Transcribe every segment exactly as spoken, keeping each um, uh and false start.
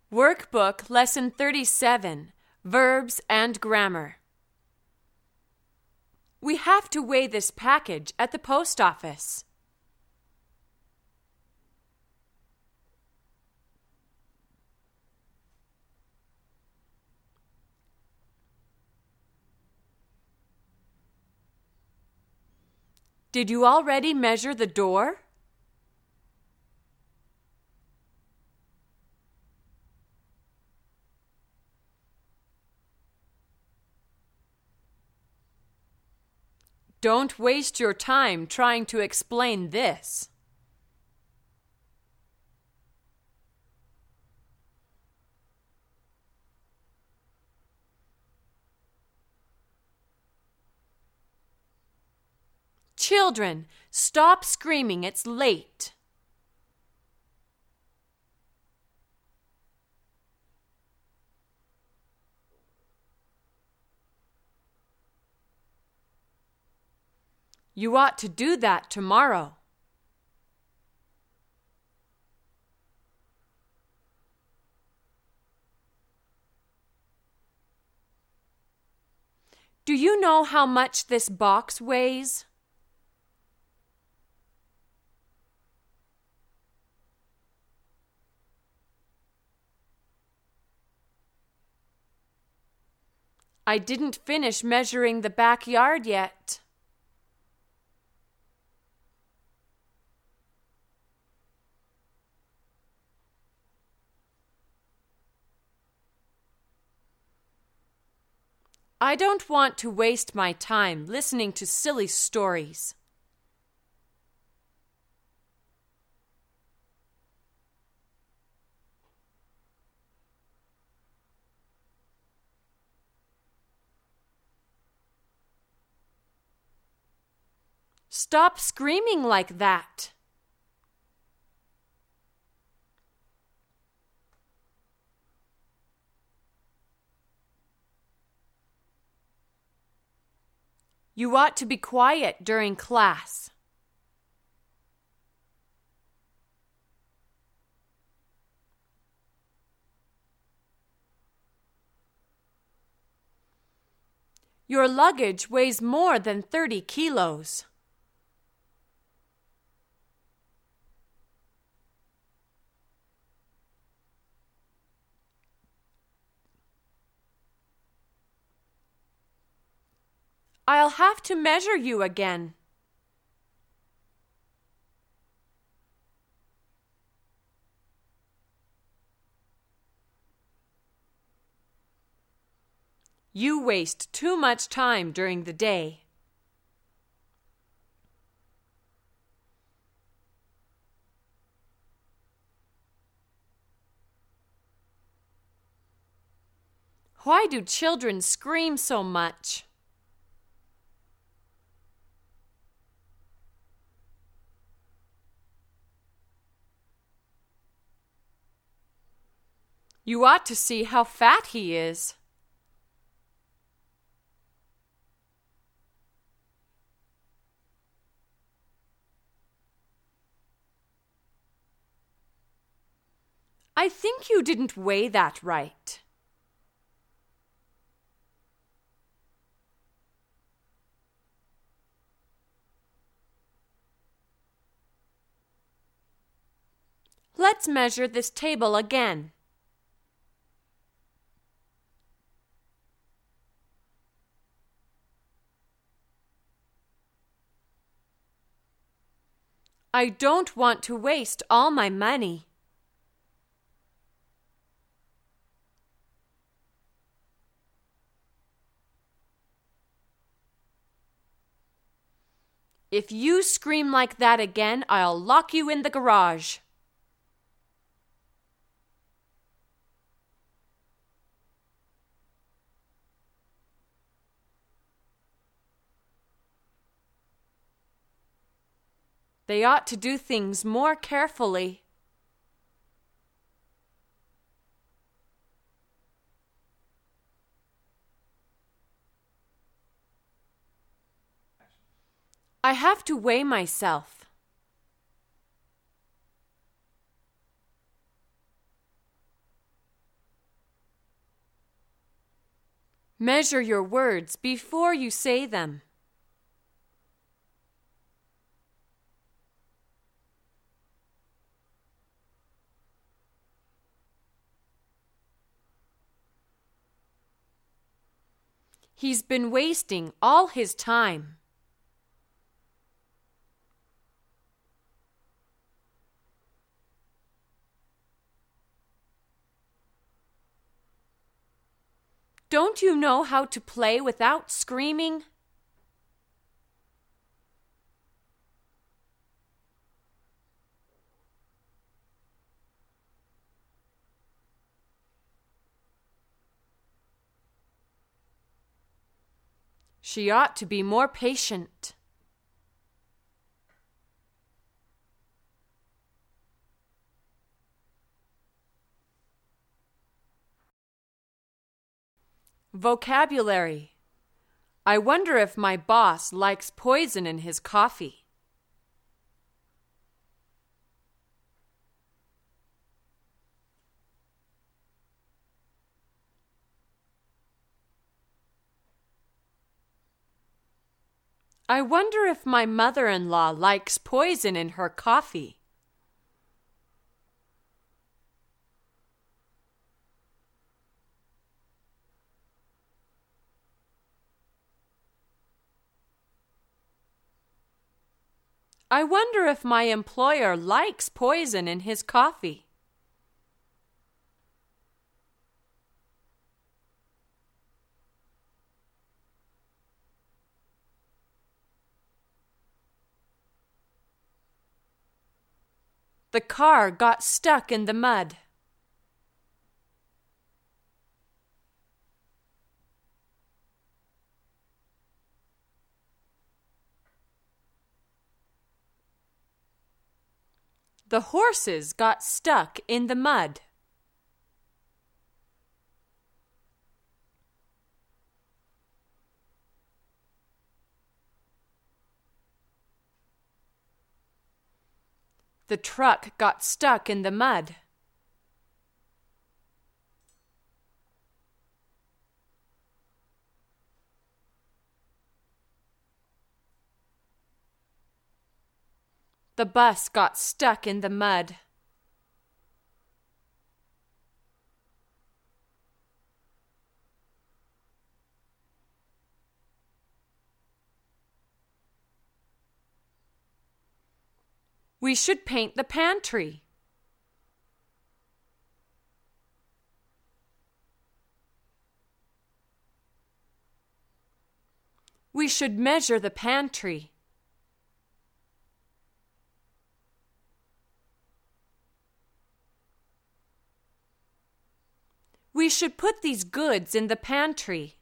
Workbook Lesson thirty-seven, Verbs and Grammar. We have to weigh this package at the post office. Did you already measure the door? Don't waste your time trying to explain this. Children, stop screaming, it's late. You ought to do that tomorrow. Do you know how much this box weighs? I didn't finish measuring the backyard yet. I don't want to waste my time listening to silly stories. Stop screaming like that. You ought to be quiet during class. Your luggage weighs more than thirty kilos. I'll have to measure you again. You waste too much time during the day. Why do children scream so much? You ought to see how fat he is. I think you didn't weigh that right. Let's measure this table again. I don't want to waste all my money. If you scream like that again, I'll lock you in the garage. They ought to do things more carefully. I have to weigh myself. Measure your words before you say them. He's been wasting all his time. Don't you know how to play without screaming? She ought to be more patient. Vocabulary. I wonder if my boss likes poison in his coffee. I wonder if my mother-in-law likes poison in her coffee. I wonder if my employer likes poison in his coffee. The car got stuck in the mud. The horses got stuck in the mud. The truck got stuck in the mud. The bus got stuck in the mud. We should paint the pantry. We should measure the pantry. We should put these goods in the pantry.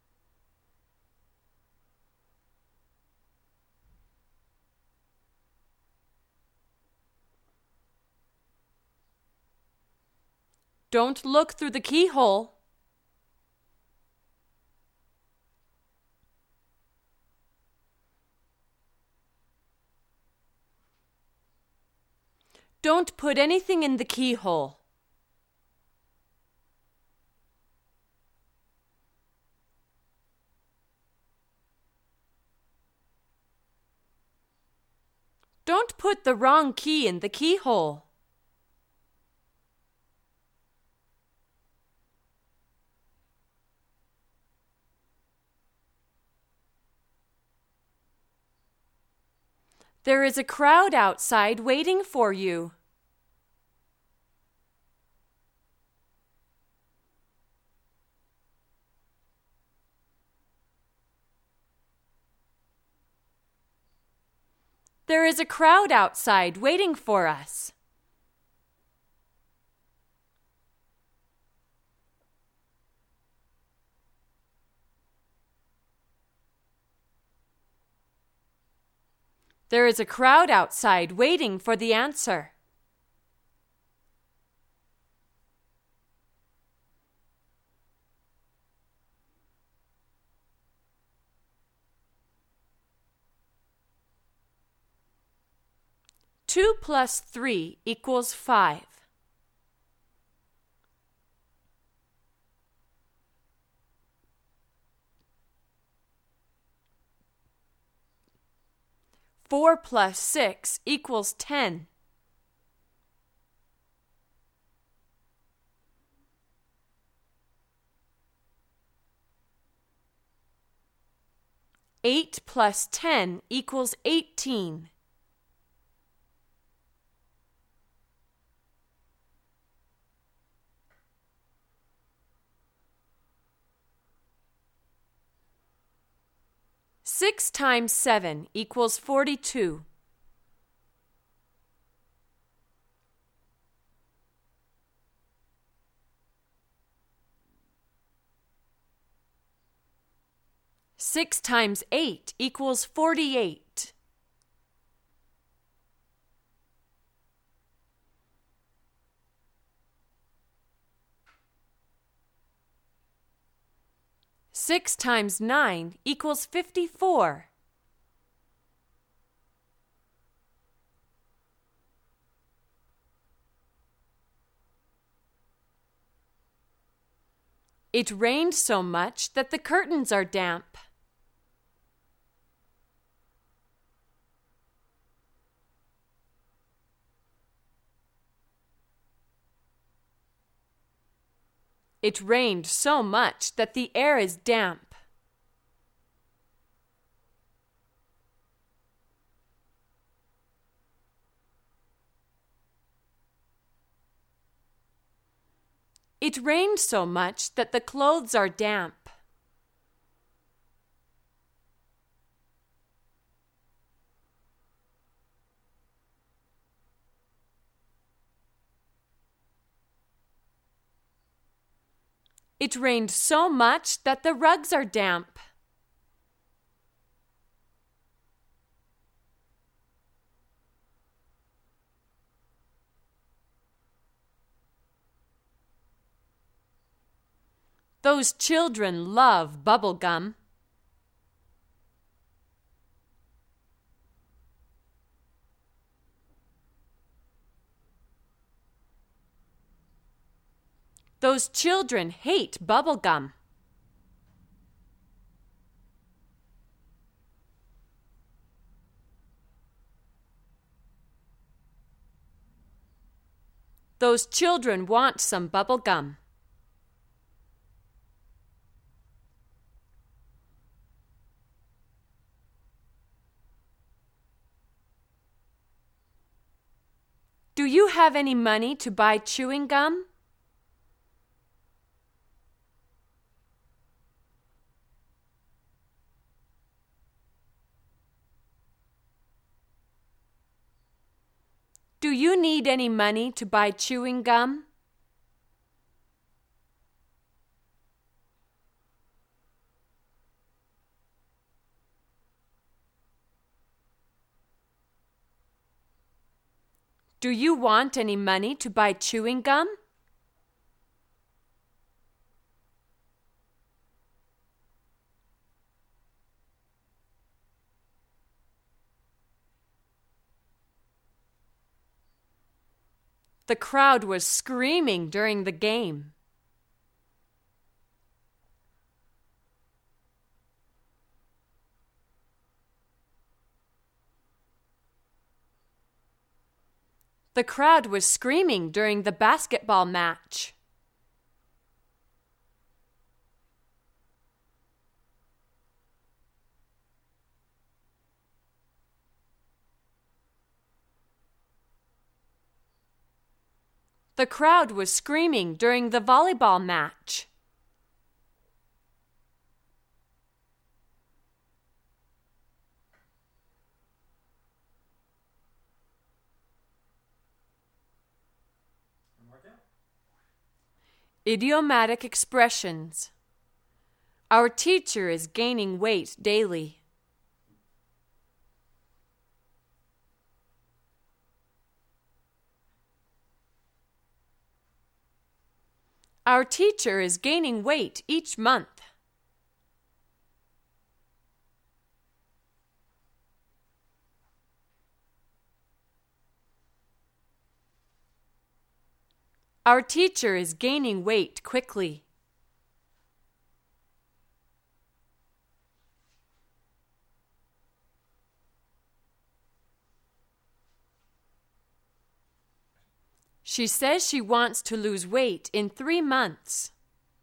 Don't look through the keyhole. Don't put anything in the keyhole. Don't put the wrong key in the keyhole. There is a crowd outside waiting for you. There is a crowd outside waiting for us. There is a crowd outside waiting for the answer. Two plus three equals five. Four plus six equals ten. Eight plus ten equals eighteen. Six times seven equals forty-two. Six times eight equals forty-eight. Six times nine equals fifty-four. It rained so much that the curtains are damp. It rained so much that the air is damp. It rained so much that the clothes are damp. It rained so much that the rugs are damp. Those children love bubble gum. Those children hate bubble gum. Those children want some bubble gum. Do you have any money to buy chewing gum? Do you need any money to buy chewing gum? Do you want any money to buy chewing gum? The crowd was screaming during the game. The crowd was screaming during the basketball match. The crowd was screaming during the volleyball match. Idiomatic expressions. Our teacher is gaining weight daily. Our teacher is gaining weight each month. Our teacher is gaining weight quickly. She says she wants to lose weight in three months.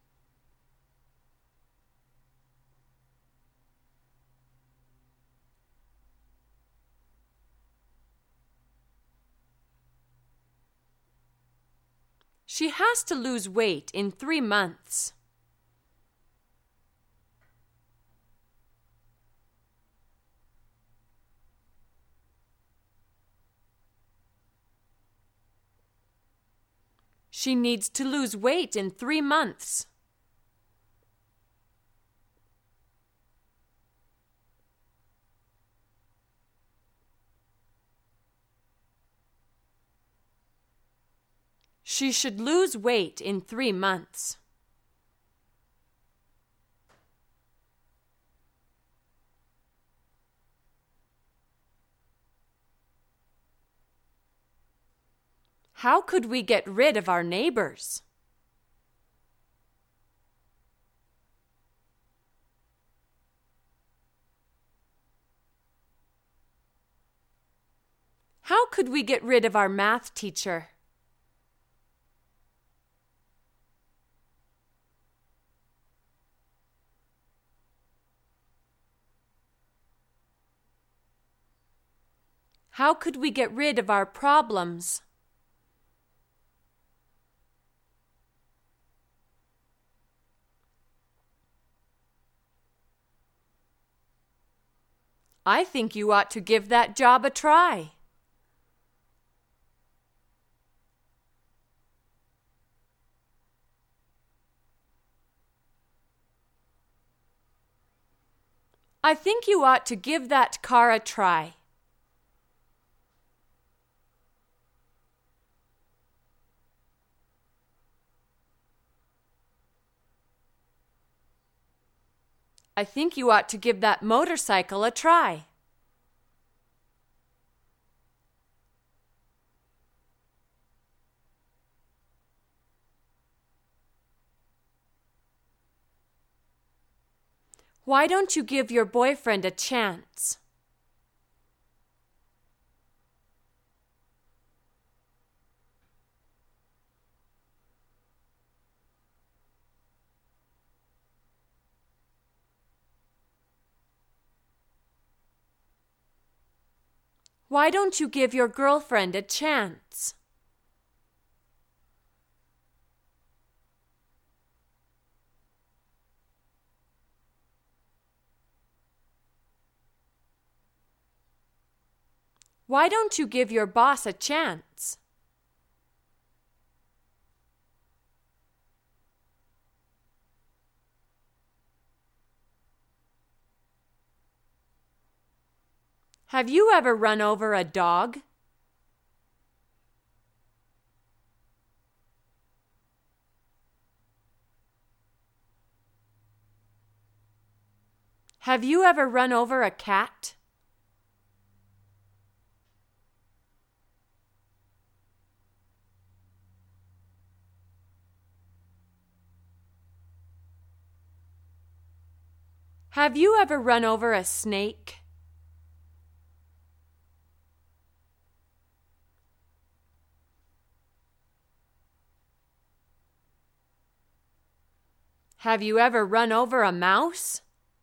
She has to lose weight in three months. She needs to lose weight in three months. She should lose weight in three months. How could we get rid of our neighbors? How could we get rid of our math teacher? How could we get rid of our problems? I think you ought to give that job a try. I think you ought to give that car a try. I think you ought to give that motorcycle a try. Why don't you give your boyfriend a chance? Why don't you give your girlfriend a chance? Why don't you give your boss a chance? Have you ever run over a dog? Have you ever run over a cat? Have you ever run over a snake? Have you ever run over a mouse?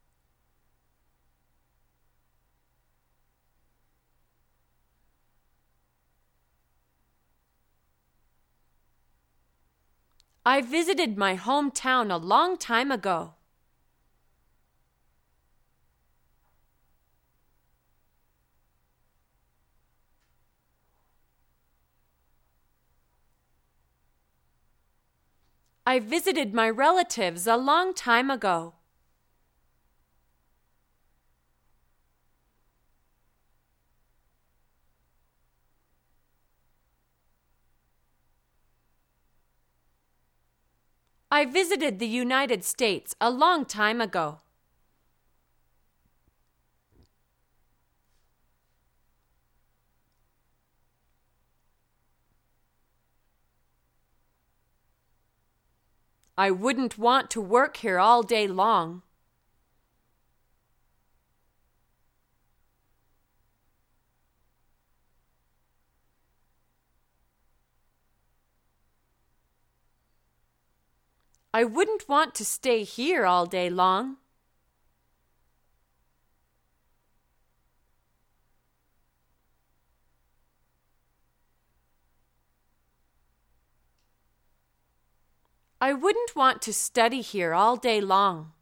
I visited my hometown a long time ago. I visited my relatives a long time ago. I visited the United States a long time ago. I wouldn't want to work here all day long. I wouldn't want to stay here all day long. I wouldn't want to study here all day long.